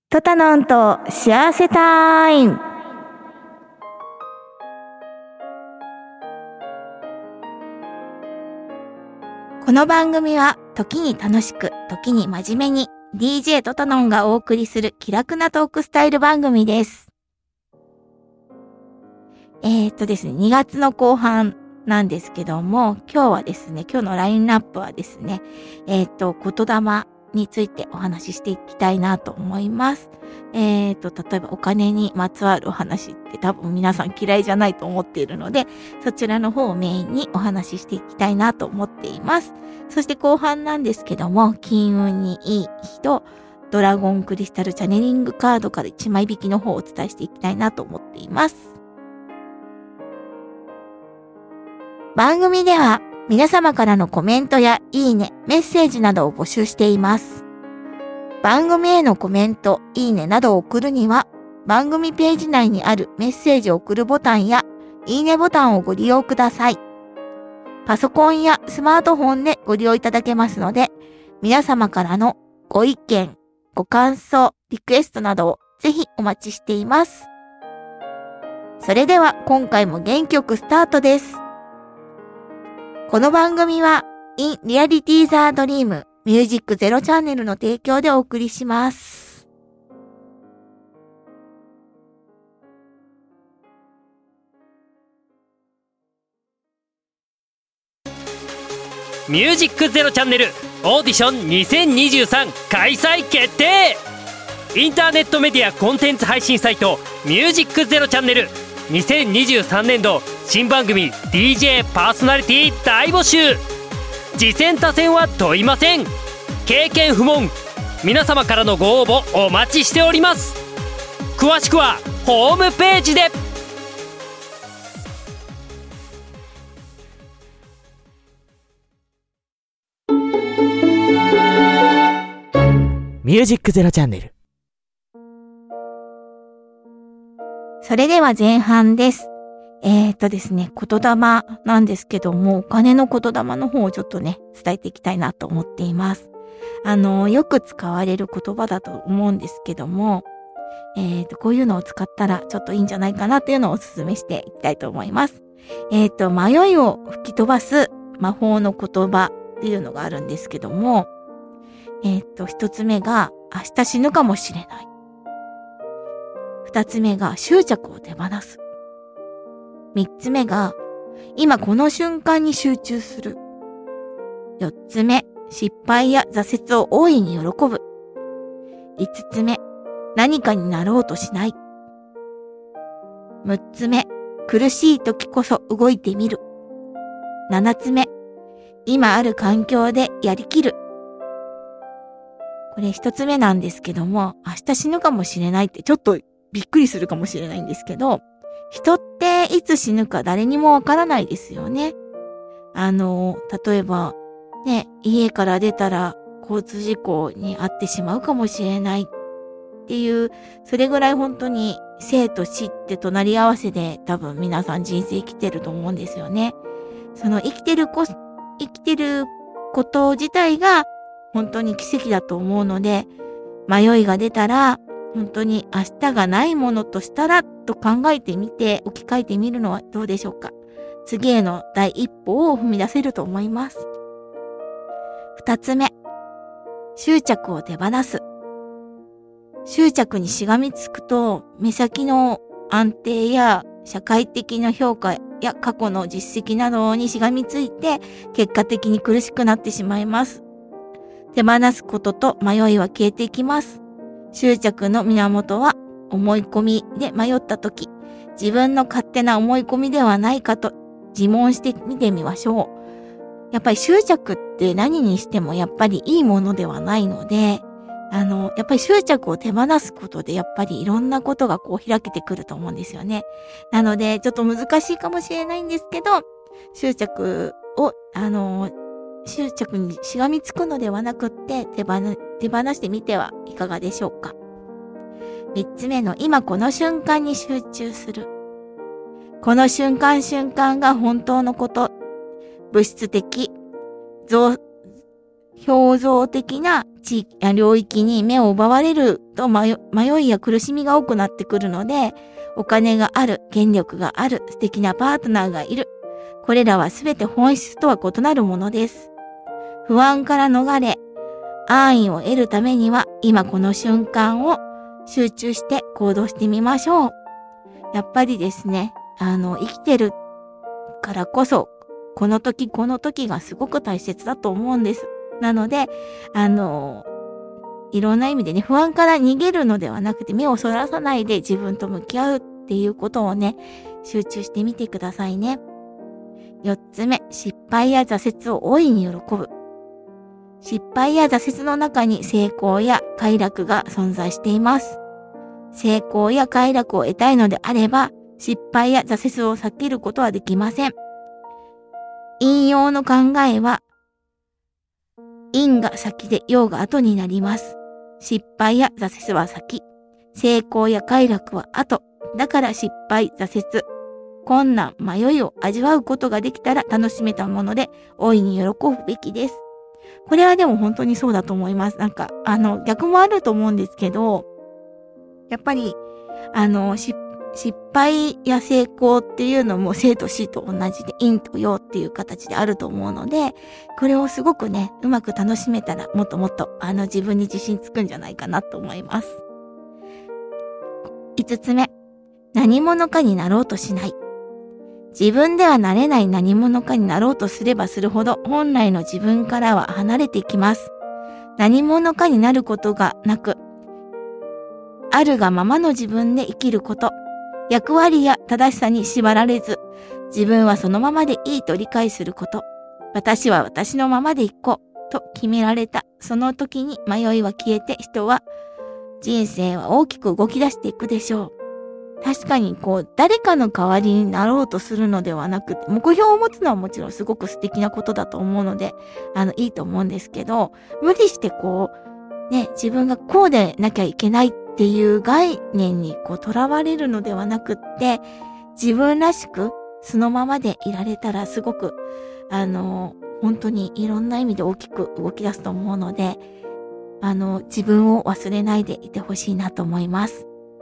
トタノンと幸せタイム。この番組は時に楽しく時に真面目に DJ トタノンがお送りする気楽なトークスタイル番組です。ですね、2月の後半なんですけども、今日はですね、今日のラインナップはですね、言霊についてお話ししていきたいなと思います。例えばお金にまつわるお話って多分皆さん嫌いじゃないと思っているので、そちらの方をメインにお話ししていきたいなと思っています。そして後半なんですけども、金運にいい人、ドラゴンクリスタルチャネリングカードから1枚引きの方をお伝えしていきたいなと思っています。番組では皆様からのコメントやいいね、メッセージなどを募集しています。番組へのコメント、いいねなどを送るには、番組ページ内にあるメッセージを送るボタンや、いいねボタンをご利用ください。パソコンやスマートフォンでご利用いただけますので、皆様からのご意見、ご感想、リクエストなどをぜひお待ちしています。それでは今回も元気よくスタートです。この番組は In Reality the Dream Music Zero チャンネルの提供でお送りします。 ミュージックゼロチャンネルオーディション2023開催決定。インターネットメディアコンテンツ配信サイトミュージックゼロチャンネル2023年度新番組 DJ パーソナリティ大募集。次戦他戦は問いません。経験不問。皆様からのご応募お待ちしております。詳しくはホームページで。 ミュージックゼロチャンネル。 それでは前半です。ですね、言霊なんですけども、お金の言霊の方をちょっとね、伝えていきたいなと思っています。よく使われる言葉だと思うんですけども、こういうのを使ったらちょっといいんじゃないかなっていうのをお勧めしていきたいと思います。迷いを吹き飛ばす魔法の言葉っていうのがあるんですけども、一つ目が明日死ぬかもしれない。二つ目が執着を手放す。三つ目が今この瞬間に集中する。四つ目、失敗や挫折を大いに喜ぶ。五つ目、何かになろうとしない。六つ目、苦しい時こそ動いてみる。七つ目、今ある環境でやりきる。これ一つ目なんですけども、明日死ぬかもしれないってちょっとびっくりするかもしれないんですけど、人っていつ死ぬか誰にもわからないですよね。例えば、ね、家から出たら交通事故に遭ってしまうかもしれないっていう、それぐらい本当に生と死って隣り合わせで多分皆さん人生生きてると思うんですよね。その生きてること自体が本当に奇跡だと思うので、迷いが出たら、本当に明日がないものとしたらと考えてみて置き換えてみるのはどうでしょうか。次への第一歩を踏み出せると思います。二つ目、執着を手放す。執着にしがみつくと目先の安定や社会的な評価や過去の実績などにしがみついて結果的に苦しくなってしまいます。手放すことと迷いは消えていきます。執着の源は思い込みで迷ったとき、自分の勝手な思い込みではないかと自問してみてみましょう。やっぱり執着って何にしてもやっぱりいいものではないので、やっぱり執着を手放すことでやっぱりいろんなことがこう開けてくると思うんですよね。なのでちょっと難しいかもしれないんですけど、執着にしがみつくのではなくって手放してみてはいかがでしょうか。三つ目の今この瞬間に集中する。この瞬間が本当のこと。物質的、表象的な領域に目を奪われると迷いや苦しみが多くなってくるので、お金がある、権力がある、素敵なパートナーがいる。これらはすべて本質とは異なるものです。不安から逃れ、安易を得るためには、今この瞬間を集中して行動してみましょう。やっぱりですね、生きてるからこそ、この時がすごく大切だと思うんです。なので、いろんな意味でね、不安から逃げるのではなくて、目をそらさないで自分と向き合うっていうことをね、集中してみてくださいね。4つ目、失敗や挫折を大いに喜ぶ。失敗や挫折の中に成功や快楽が存在しています。成功や快楽を得たいのであれば、失敗や挫折を避けることはできません。引用の考えは、因が先で用が後になります。失敗や挫折は先、成功や快楽は後。だから失敗、挫折、困難、迷いを味わうことができたら楽しめたもので大いに喜ぶべきです。これはでも本当にそうだと思います。なんか、逆もあると思うんですけど、やっぱり、失敗や成功っていうのも生と死と同じで陰と陽っていう形であると思うので、これをすごくね、うまく楽しめたらもっともっと自分に自信つくんじゃないかなと思います。5つ目、何者かになろうとしない。自分ではなれない何者かになろうとすればするほど本来の自分からは離れていきます。何者かになることがなく、あるがままの自分で生きること。役割や正しさに縛られず、自分はそのままでいいと理解すること。私は私のままでいこうと決められた。その時に迷いは消えて人生は大きく動き出していくでしょう。確かに誰かの代わりになろうとするのではなくて、目標を持つのはもちろんすごく素敵なことだと思うので、いいと思うんですけど、無理して自分がこうでなきゃいけないっていう概念にとらわれるのではなくって、自分らしくそのままでいられたらすごく、本当にいろんな意味で大きく動き出すと思うので、自分を忘れないでいてほしいなと思います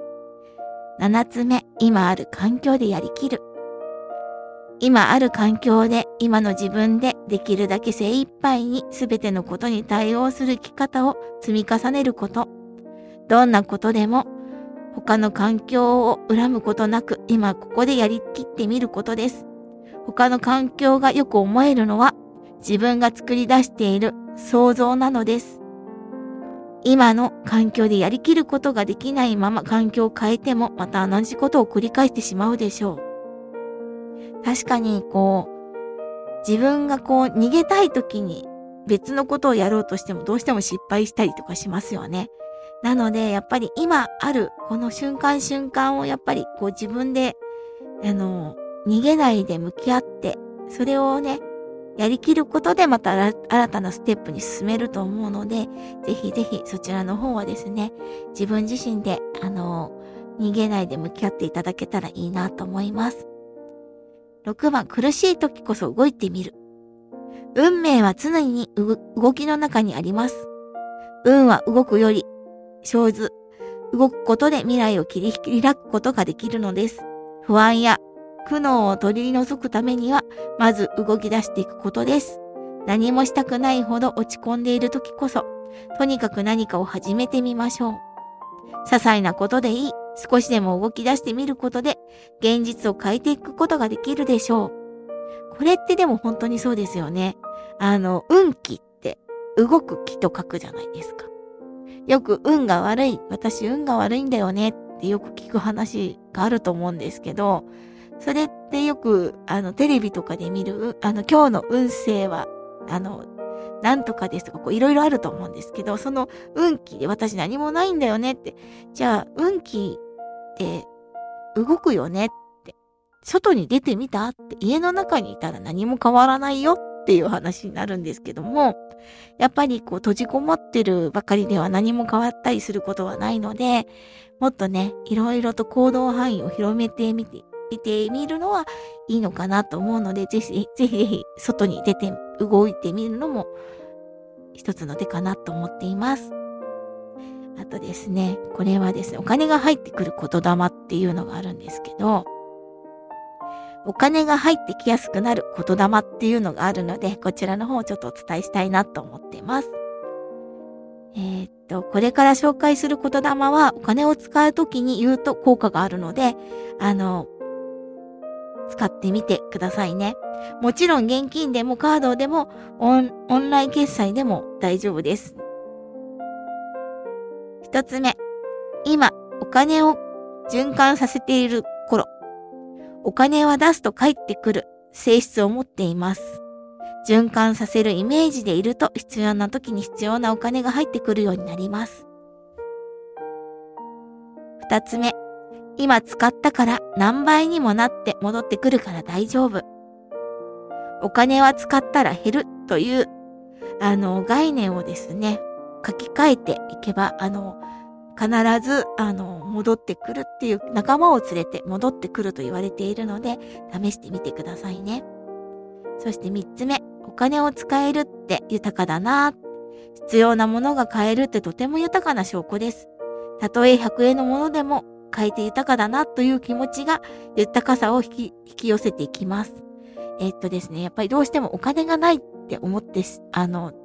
。7つ目、今ある環境でやりきる。今ある環境で、今の自分でできるだけ精一杯に全てのことに対応する生き方を積み重ねること。どんなことでも、他の環境を恨むことなく、今ここでやりきってみることです。他の環境がよく思えるのは、自分が作り出している想像なのです。今の環境でやりきることができないまま環境を変えてもまた同じことを繰り返してしまうでしょう。確かに自分が逃げたい時に別のことをやろうとしてもどうしても失敗したりとかしますよね。なのでやっぱり今あるこの瞬間瞬間をやっぱり自分で逃げないで向き合って、それをねやりきることでまた新たなステップに進めると思うので、ぜひぜひそちらの方はですね、自分自身で逃げないで向き合っていただけたらいいなと思います。6番、苦しい時こそ動いてみる。運命は常に動きの中にあります。運は動くより生ず、動くことで未来を切り開くことができるのです。不安や苦悩を取り除くためには、まず動き出していくことです。何もしたくないほど落ち込んでいる時こそ、とにかく何かを始めてみましょう。些細なことでいい。少しでも動き出してみることで、現実を変えていくことができるでしょう。これってでも本当にそうですよね。運気って動く気と書くじゃないですか。よく運が悪い、私運が悪いんだよねってよく聞く話があると思うんですけど、それってよくテレビとかで見る今日の運勢はなんとかですとかいろいろあると思うんですけど、その運気で私何もないんだよねって、じゃあ運気って動くよねって、外に出てみたって家の中にいたら何も変わらないよっていう話になるんですけども、やっぱり閉じこもってるばかりでは何も変わったりすることはないので、もっとねいろいろと行動範囲を広めてみてみるのはいいのかなと思うので、ぜひぜひ外に出て動いてみるのも一つの手かなと思っています。あとですね、これはですね、お金が入ってくる言霊っていうのがあるんですけど、お金が入ってきやすくなる言霊っていうのがあるので、こちらの方をちょっとお伝えしたいなと思っています。これから紹介する言霊はお金を使うときに言うと効果があるので、使ってみてくださいね。もちろん現金でもカードでもオンライン決済でも大丈夫です。一つ目、今お金を循環させている頃、お金は出すと返ってくる性質を持っています。循環させるイメージでいると必要な時に必要なお金が入ってくるようになります。二つ目、今使ったから何倍にもなって戻ってくるから大丈夫。お金は使ったら減るという概念をですね、書き換えていけば必ず戻ってくるっていう仲間を連れて戻ってくると言われているので試してみてくださいね。そして三つ目、お金を使えるって豊かだな。必要なものが買えるってとても豊かな証拠です。たとえ100円のものでも買えて豊かだなという気持ちが豊かさを引き寄せていきます。ですね、やっぱりどうしてもお金がないって思ってあ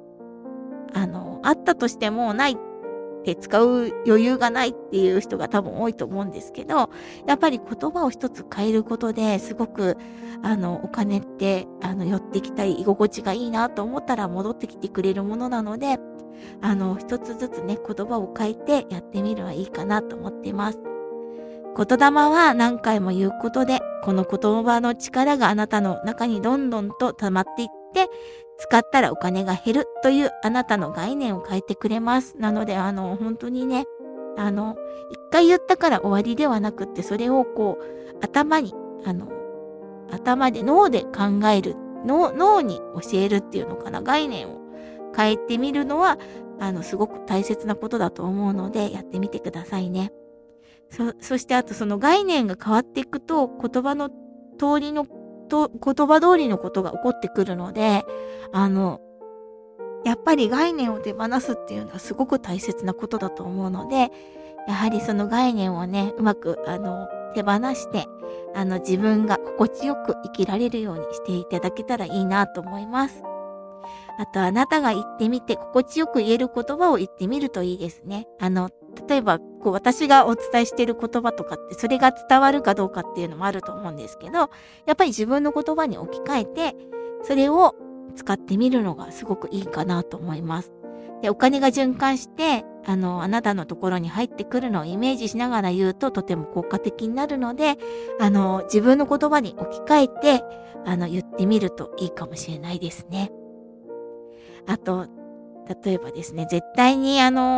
ったとしてもないって使う余裕がないっていう人が多分多いと思うんですけど、やっぱり言葉を一つ変えることですごくお金って寄ってきたり居心地がいいなと思ったら戻ってきてくれるものなので、一つずつね言葉を変えてやってみるのはいいかなと思っています。言霊は何回も言うことで、この言葉の力があなたの中にどんどんと溜まっていって、使ったらお金が減るというあなたの概念を変えてくれます。なので本当にね、一回言ったから終わりではなくって、それをこう頭で脳で考える、脳に教えるっていうのかな、概念を変えてみるのはすごく大切なことだと思うのでやってみてくださいね。そしてあとその概念が変わっていくと言葉通りのことが起こってくるので、やっぱり概念を手放すっていうのはすごく大切なことだと思うので、やはりその概念をね、うまく手放して、自分が心地よく生きられるようにしていただけたらいいなと思います。あとあなたが言ってみて心地よく言える言葉を言ってみるといいですね。例えば私がお伝えしている言葉とかってそれが伝わるかどうかっていうのもあると思うんですけど、やっぱり自分の言葉に置き換えてそれを使ってみるのがすごくいいかなと思います。で、お金が循環してあなたのところに入ってくるのをイメージしながら言うととても効果的になるので、自分の言葉に置き換えて言ってみるといいかもしれないですね。あと例えばですね、絶対に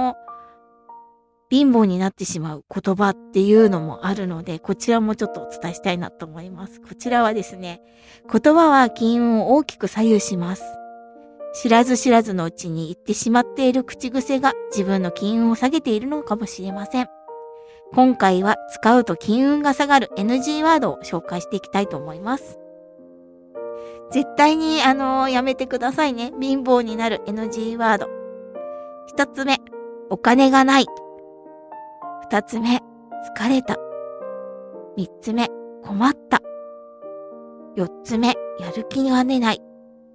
貧乏になってしまう言葉っていうのもあるので、こちらもちょっとお伝えしたいなと思います。こちらはですね、言葉は金運を大きく左右します。知らず知らずのうちに言ってしまっている口癖が自分の金運を下げているのかもしれません。今回は使うと金運が下がる NG ワードを紹介していきたいと思います。絶対にやめてくださいね。貧乏になる NG ワード。一つ目、お金がない。二つ目、疲れた。三つ目、困った。四つ目、やる気が出ない。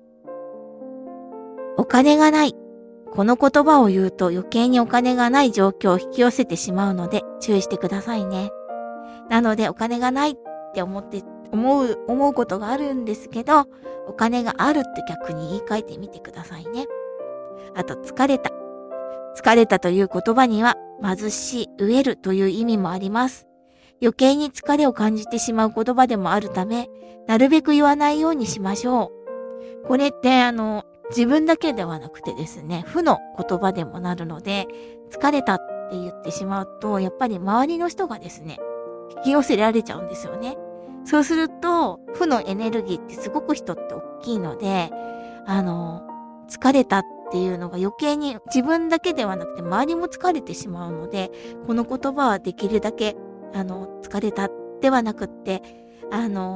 お金がない。この言葉を言うと余計にお金がない状況を引き寄せてしまうので注意してくださいね。なのでお金がないって思うことがあるんですけど、お金があるって逆に言い換えてみてくださいね。あと疲れた。疲れたという言葉には貧しい、飢えるという意味もあります。余計に疲れを感じてしまう言葉でもあるため、なるべく言わないようにしましょう。これって自分だけではなくてですね、負の言葉でもなるので、疲れたって言ってしまうと、やっぱり周りの人がですね、引き寄せられちゃうんですよね。そうすると、負のエネルギーってすごく人って大きいので、疲れたっていうのが余計に自分だけではなくて周りも疲れてしまうので、この言葉はできるだけ、疲れたではなくって、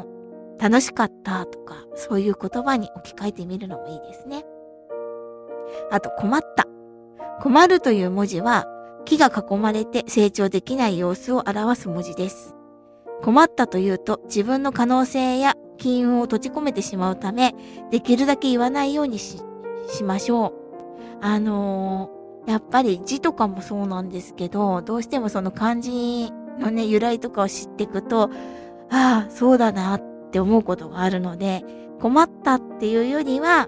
楽しかったとか、そういう言葉に置き換えてみるのもいいですね。 あと困った。困るという文字は木が囲まれて成長できない様子を表す文字です。困ったというと自分の可能性や機運を閉じ込めてしまうため、できるだけ言わないようにしましょう。やっぱり字とかもそうなんですけど、どうしてもその漢字のね、由来とかを知っていくと、ああ、そうだなって思うことがあるので、困ったっていうよりは、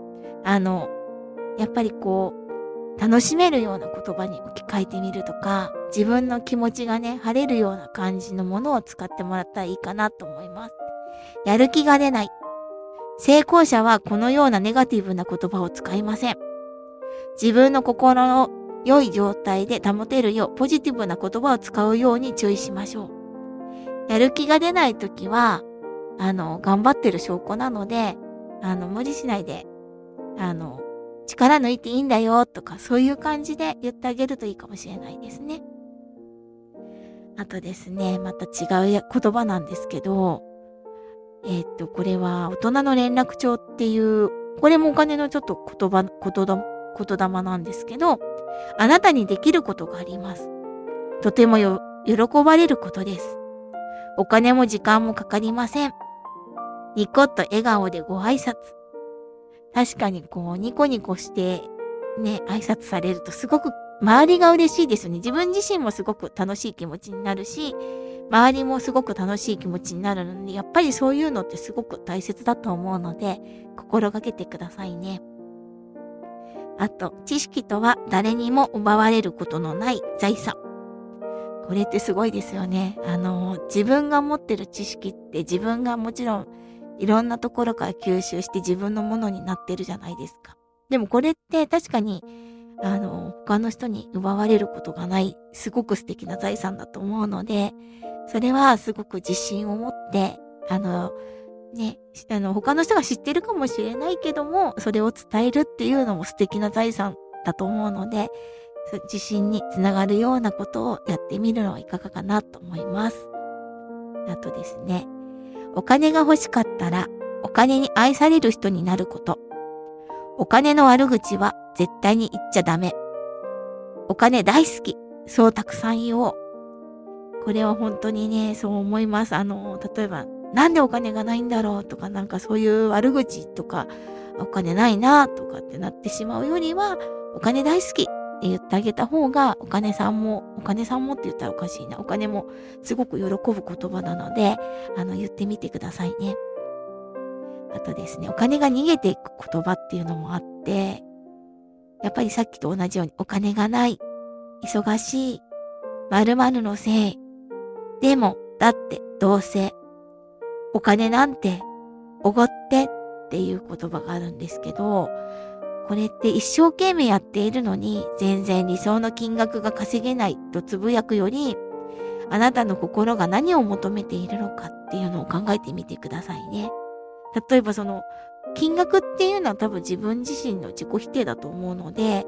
やっぱり楽しめるような言葉に置き換えてみるとか、自分の気持ちがね、晴れるような感じのものを使ってもらったらいいかなと思います。やる気が出ない。成功者はこのようなネガティブな言葉を使いません。自分の心の良い状態で保てるようポジティブな言葉を使うように注意しましょう。やる気が出ないときは、頑張ってる証拠なので、無理しないで、力抜いていいんだよとか、そういう感じで言ってあげるといいかもしれないですね。あとですね、また違う言葉なんですけど、これは大人の連絡帳っていう、これもお金のちょっと言霊なんですけど、あなたにできることがあります。とても喜ばれることです。お金も時間もかかりません。ニコッと笑顔でご挨拶。確かにニコニコしてね、挨拶されるとすごく周りが嬉しいですよね。自分自身もすごく楽しい気持ちになるし、周りもすごく楽しい気持ちになるので、やっぱりそういうのってすごく大切だと思うので、心がけてくださいね。あと、知識とは誰にも奪われることのない財産。これってすごいですよね。自分が持ってる知識って自分がもちろんいろんなところから吸収して自分のものになってるじゃないですか。でもこれって確かに、他の人に奪われることがない、すごく素敵な財産だと思うので、それはすごく自信を持って、他の人が知ってるかもしれないけども、それを伝えるっていうのも素敵な財産だと思うので、自信につながるようなことをやってみるのはいかがかなと思います。あとですね、お金が欲しかったら、お金に愛される人になること。お金の悪口は絶対に言っちゃダメ。お金大好き。そうたくさん言おう。これは本当にね、そう思います。例えば、なんでお金がないんだろうとか、なんかそういう悪口とか、お金ないなとかってなってしまうよりは、お金大好きって言ってあげた方が、お金さんもって言ったらおかしいな。お金もすごく喜ぶ言葉なので、言ってみてくださいね。あとですね、お金が逃げていく言葉っていうのもあって、やっぱりさっきと同じように、お金がない、忙しい、〇〇のせい、でも、だって、どうせ、お金なんて、おごってっていう言葉があるんですけど、これって一生懸命やっているのに、全然理想の金額が稼げないとつぶやくより、あなたの心が何を求めているのかっていうのを考えてみてくださいね。例えば金額っていうのは多分自分自身の自己否定だと思うので、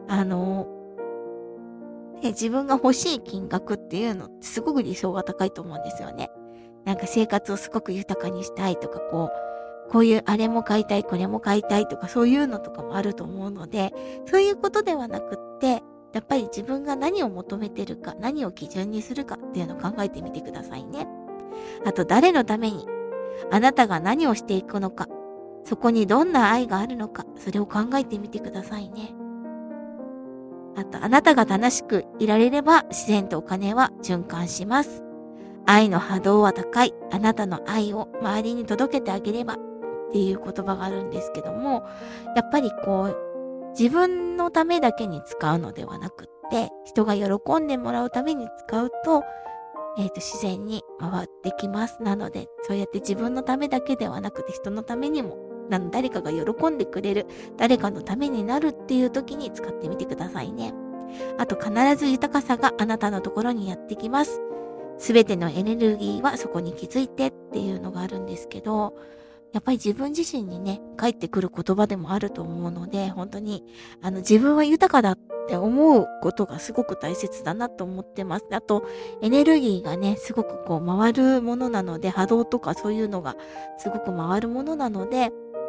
自分が欲しい金額っていうのってすごく理想が高いと思うんですよね。なんか生活をすごく豊かにしたいとか、こういうあれも買いたい、これも買いたいとか、そういうのとかもあると思うので、そういうことではなくって、やっぱり自分が何を求めてるか、何を基準にするかっていうのを考えてみてくださいね。あと、誰のために、あなたが何をしていくのか、そこにどんな愛があるのか、それを考えてみてくださいね。あと、あなたが楽しくいられれば自然とお金は循環します。愛の波動は高い。あなたの愛を周りに届けてあげればっていう言葉があるんですけども、やっぱり自分のためだけに使うのではなくって、人が喜んでもらうために使うと、自然に回ってきます。なので、そうやって自分のためだけではなくて人のためにも、誰かが喜んでくれる、誰かのためになるっていう時に使ってみてくださいね。あと、必ず豊かさがあなたのところにやってきます。すべてのエネルギーはそこに気づいてっていうのがあるんですけど、やっぱり自分自身にね、返ってくる言葉でもあると思うので、本当に、自分は豊かだって思うことがすごく大切だなと思ってます。あと、エネルギーがね、すごく回るものなので、波動とかそういうのがすごく回るものなので、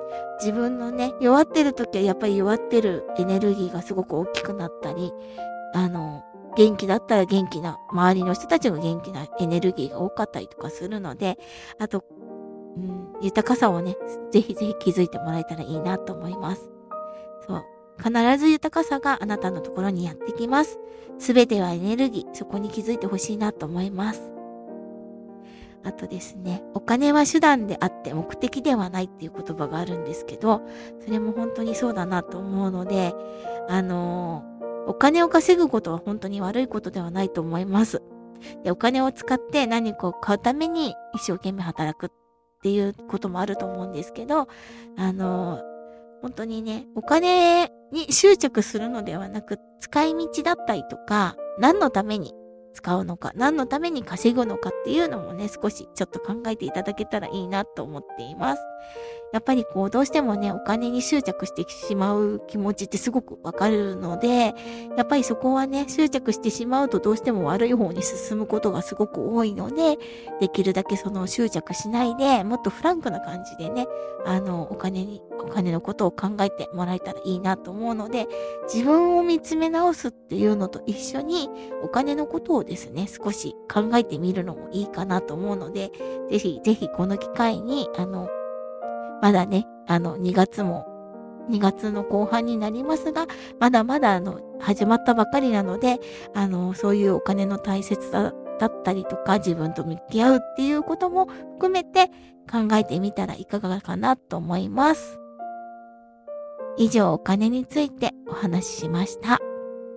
自分のね、弱ってる時はやっぱり弱ってるエネルギーがすごく大きくなったり、元気だったら元気な、周りの人たちが元気なエネルギーが多かったりとかするので、あと、豊かさをね、ぜひぜひ気づいてもらえたらいいなと思います。そう。必ず豊かさがあなたのところにやってきます。すべてはエネルギー、そこに気づいてほしいなと思います。あとですね、お金は手段であって目的ではないっていう言葉があるんですけど、それも本当にそうだなと思うので、お金を稼ぐことは本当に悪いことではないと思います。で、お金を使って何かを買うために一生懸命働くっていうこともあると思うんですけど、本当にね、お金に執着するのではなく、使い道だったりとか、何のために使うのか、何のために稼ぐのかっていうのもね、少しちょっと考えていただけたらいいなと思っています。やっぱりどうしてもね、お金に執着してしまう気持ちってすごくわかるので、やっぱりそこはね、執着してしまうとどうしても悪い方に進むことがすごく多いので、できるだけその執着しないで、もっとフランクな感じでね、お金のことを考えてもらえたらいいなと思うので、自分を見つめ直すっていうのと一緒に、お金のことをですね、少し考えてみるのもいいかなと思うので、ぜひぜひこの機会に、まだね、2月の後半になりますが、まだまだ始まったばかりなので、そういうお金の大切さだったりとか、自分と向き合うっていうことも含めて考えてみたらいかがかなと思います。以上、お金についてお話ししました。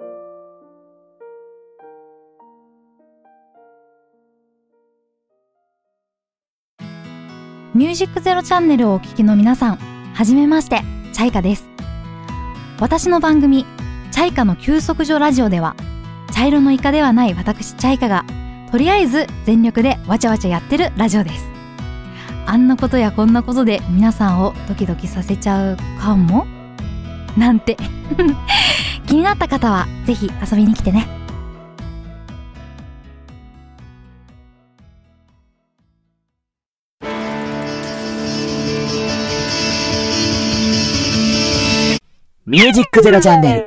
ミュージックゼロチャンネルをお聞きの皆さん、はじめまして、チャイカです。私の番組、チャイカの休息所ラジオでは、茶色のイカではない私チャイカが、とりあえず全力でわちゃわちゃやってるラジオです。あんなことやこんなことで皆さんをドキドキさせちゃうかもなんて気になった方はぜひ遊びに来てね。 ミュージックゼロチャンネル。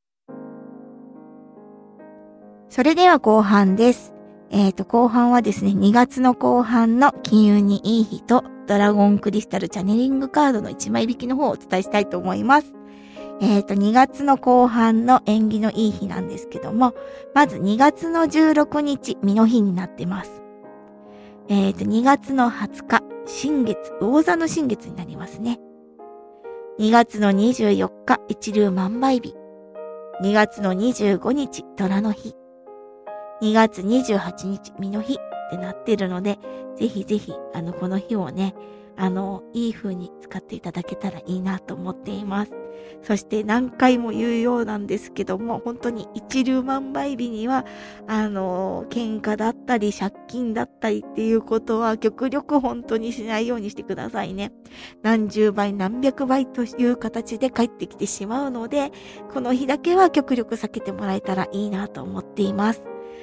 それでは後半です。後半はですね、2月の後半の金運にいい日とドラゴンクリスタルチャネリングカードの1枚引きの方をお伝えしたいと思います。2月の後半の縁起のいい日なんですけども、まず2月の16日、身の日になってます。2月の20日、新月、魚座の新月になりますね。2月の24日、一粒万倍日。2月の25日、虎の日。2月28日、身の日ってなってるので、ぜひぜひ、この日をね、いい風に使っていただけたらいいなと思っています。そして何回も言うようなんですけども、本当に一粒万倍日には、喧嘩だったり借金だったりっていうことは極力本当にしないようにしてくださいね。何十倍何百倍という形で帰ってきてしまうので、この日だけは極力避けてもらえたらいいなと思っています。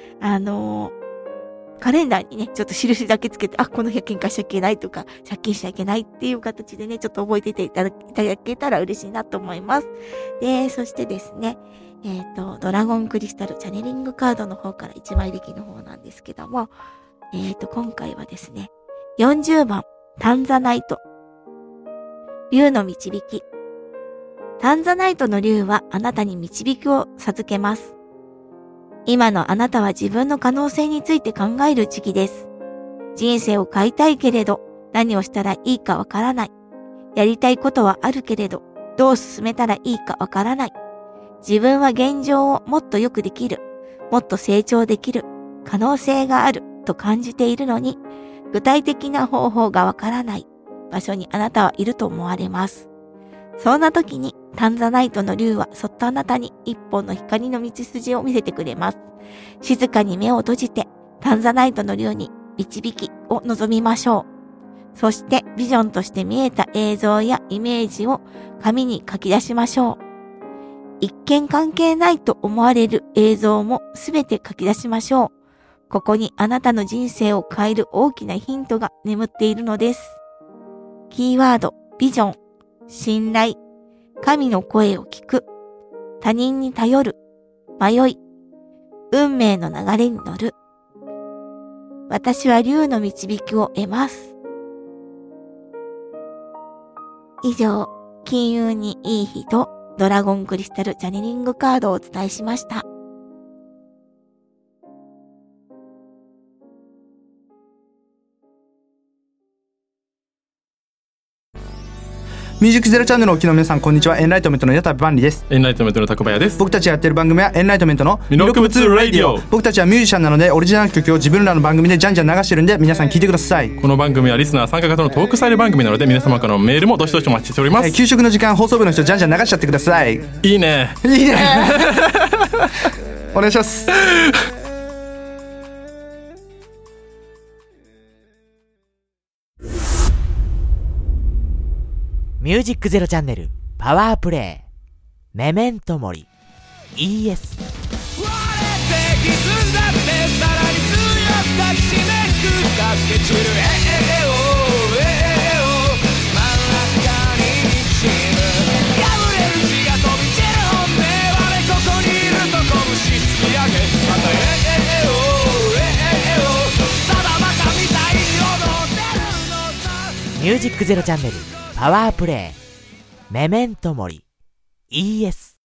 カレンダーにね、ちょっと印だけつけて、この日は喧嘩しちゃいけないとか、借金しちゃいけないっていう形でね、ちょっと覚えていただけたら嬉しいなと思います。で、そしてですね、ドラゴンクリスタルチャネリングカードの方から1枚引きの方なんですけども、今回はですね、40番、タンザナイト。竜の導き。タンザナイトの竜はあなたに導きを授けます。今のあなたは自分の可能性について考える時期です。人生を変えたいけれど、何をしたらいいかわからない。やりたいことはあるけれど、どう進めたらいいかわからない。自分は現状をもっと良くできる、もっと成長できる、可能性があると感じているのに、具体的な方法がわからない場所にあなたはいると思われます。そんな時にタンザナイトの竜はそっとあなたに一本の光の道筋を見せてくれます。静かに目を閉じてタンザナイトの竜に導きを望みましょう。そしてビジョンとして見えた映像やイメージを紙に書き出しましょう。一見関係ないと思われる映像もすべて書き出しましょう。ここにあなたの人生を変える大きなヒントが眠っているのです。キーワード、ビジョン、 信頼、神の声を聞く、他人に頼る、迷い、運命の流れに乗る。私は竜の導きを得ます。以上、金運にいい日とドラゴンクリスタルチャネリングカードをお伝えしました。 ミュージックゼロチャンネルをお聞きの皆さん、こんにちは。エンライトメントの矢田万里です。 エンライトメントの高林です。 僕たちがやってる番組はエンライトメントの魅力物ラディオ。 僕たちはミュージシャンなので、オリジナル曲を自分らの番組でじゃんじゃん流してるんで、皆さん聞いてください。 この番組はリスナー参加型のトークスタイル番組なので、皆様からのメールもどしどしお待ちしております。 給食の時間、放送部の人じゃんじゃん流しちゃってください。 いいね。 いいねお願いします。 ミュージックゼロチャンネルパワープレイメメントモリ ES。 割れて歪んだってさらに強く抱きしめく駆け散る真ん中に滲む破れる血が飛び散る本音我ここにいると拳突き上げまたただバカみたいに踊ってるのさ。ミュージックゼロチャンネルパワープレイメメントモリ ES。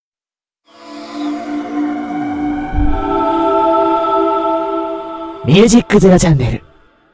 ミュージックゼロチャンネル。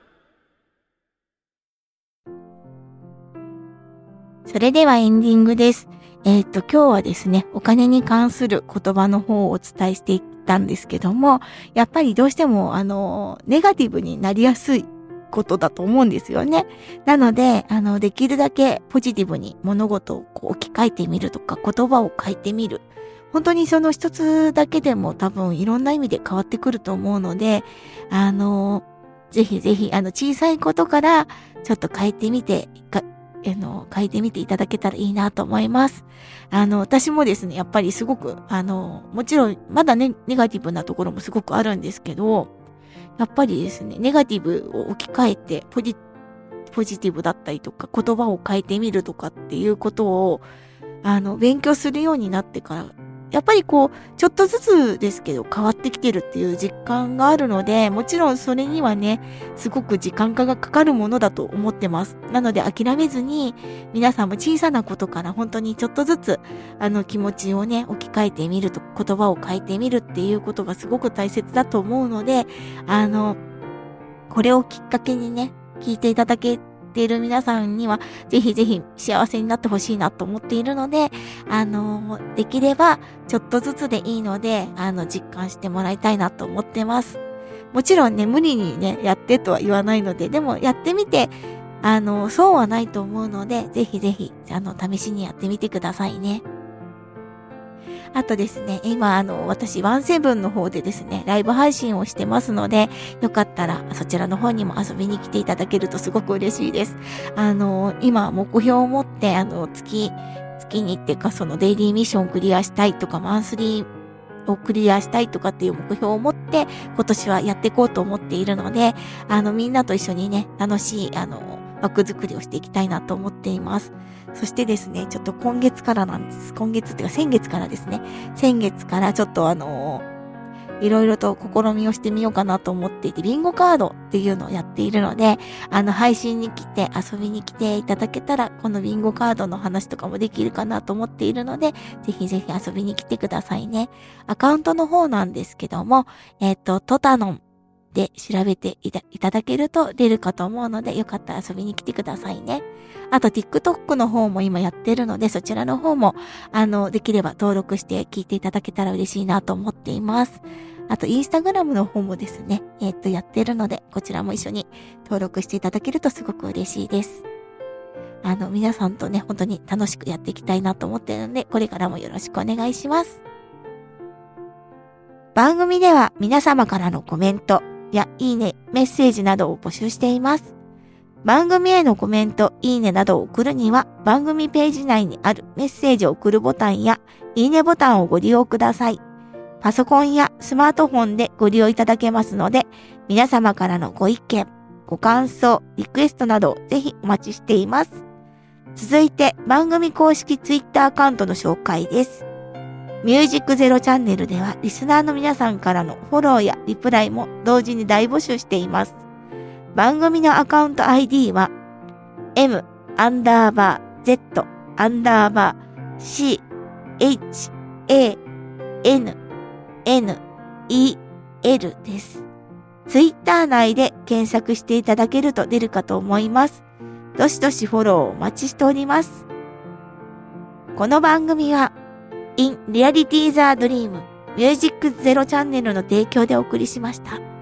それではエンディングです。今日はですね、お金に関する言葉の方をお伝えしていったんですけども、やっぱりどうしてもネガティブになりやすいことだと思うんですよね。なので、できるだけポジティブに物事を置き換えてみるとか、言葉を変えてみる。本当にその一つだけでも多分いろんな意味で変わってくると思うので、ぜひぜひ、小さいことからちょっと変えてみていただけたらいいなと思います。私もですね、やっぱりすごく、もちろんまだね、ネガティブなところもすごくあるんですけど、やっぱりですね、ネガティブを置き換えてポジティブだったりとか言葉を変えてみるとかっていうことを勉強するようになってから、やっぱりちょっとずつですけど変わってきてるっていう実感があるので、もちろんそれにはね、すごく時間がかかるものだと思ってます。なので諦めずに、皆さんも小さなことから本当にちょっとずつ気持ちをね、置き換えてみると、言葉を変えてみるっていうことがすごく大切だと思うので、これをきっかけにね、聞いていただけている皆さんにはぜひぜひ幸せになってほしいなと思っているので、できればちょっとずつでいいので実感してもらいたいなと思ってます。もちろんね、無理にねやってとは言わないので、でもやってみてそうはないと思うので、ぜひぜひ試しにやってみてくださいね。あとですね、今私17の方でですね、ライブ配信をしてますので、よかったらそちらの方にも遊びに来ていただけるとすごく嬉しいです。今目標を持って月にっていうか、そのデイリーミッションをクリアしたいとか、マンスリーをクリアしたいとかっていう目標を持って今年はやっていこうと思っているので、みんなと一緒にね、楽しい枠作りをしていきたいなと思っています。そしてですね、ちょっと今月からなんです。先月からですね。先月からちょっといろいろと試みをしてみようかなと思っていて、ビンゴカードっていうのをやっているので、配信に来て遊びに来ていただけたら、このビンゴカードの話とかもできるかなと思っているので、ぜひぜひ遊びに来てくださいね。アカウントの方なんですけども、トタノンで調べていただけると出るかと思うので、よかったら遊びに来てくださいね。あと TikTok の方も今やってるので、そちらの方もできれば登録して聞いていただけたら嬉しいなと思っています。あと Instagram の方もですね、やってるので、こちらも一緒に登録していただけるとすごく嬉しいです。皆さんとね、本当に楽しくやっていきたいなと思っているので、これからもよろしくお願いします。番組では皆様からのコメントやいいね、メッセージなどを募集しています。番組へのコメント、いいねなどを送るには、番組ページ内にあるメッセージを送るボタンや、いいねボタンをご利用ください。パソコンやスマートフォンでご利用いただけますので、皆様からのご意見、ご感想、リクエストなどをぜひお待ちしています。 続いて番組公式ツイッターアカウントの紹介です。ミュージックゼロチャンネルではリスナーの皆さんからのフォローやリプライも同時に大募集しています。番組のアカウント ID は M_Z_CHANNEL です。ツイッター内で検索していただけると出るかと思います。どしどしフォローをお待ちしております。この番組は In Reality the Dream ミュージックゼロチャンネルの提供でお送りしました。